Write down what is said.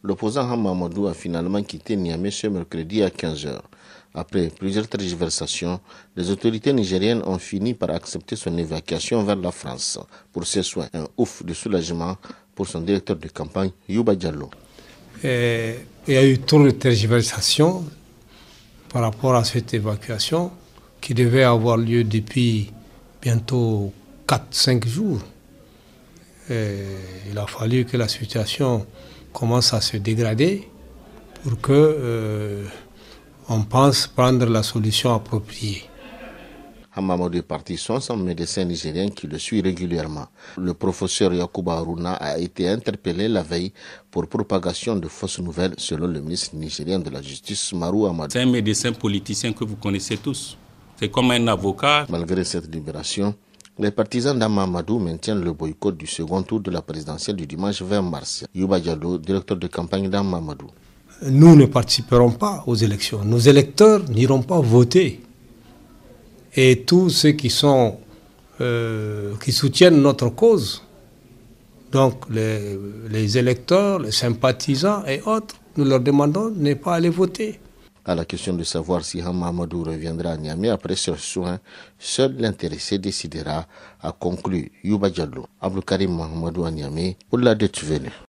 L'opposant Hamma Amadou a finalement quitté Niamey ce mercredi à 15h. Après plusieurs tergiversations, les autorités nigériennes ont fini par accepter son évacuation vers la France pour ses soins. Un ouf de soulagement pour son directeur de campagne, Youba Diallo. Il y a eu trop de tergiversations par rapport à cette évacuation qui devait avoir lieu depuis bientôt 4-5 jours. Il a fallu que la situation commence à se dégrader pour que on pense prendre la solution appropriée. Hamma Amadou est parti sans médecin nigérien qui le suit régulièrement. Le professeur Yacouba Haruna a été interpellé la veille pour propagation de fausses nouvelles selon le ministre nigérien de la Justice, Marou Amadou. C'est un médecin politicien que vous connaissez tous. C'est comme un avocat. Malgré cette libération, les partisans d'Hamma Amadou maintiennent le boycott du second tour de la présidentielle du dimanche 20 mars. Youba Diallo, directeur de campagne d'Hamma Amadou. Nous ne participerons pas aux élections. Nos électeurs n'iront pas voter. Et tous ceux qui soutiennent notre cause, donc les électeurs, les sympathisants et autres, nous leur demandons de ne pas aller voter. À la question de savoir si Hamma Amadou reviendra à Niamey après ce soin, seul l'intéressé décidera, a conclu Youba Diallo. Abdou Karim Mahamadou à Niamey pour la Deutsche Welle.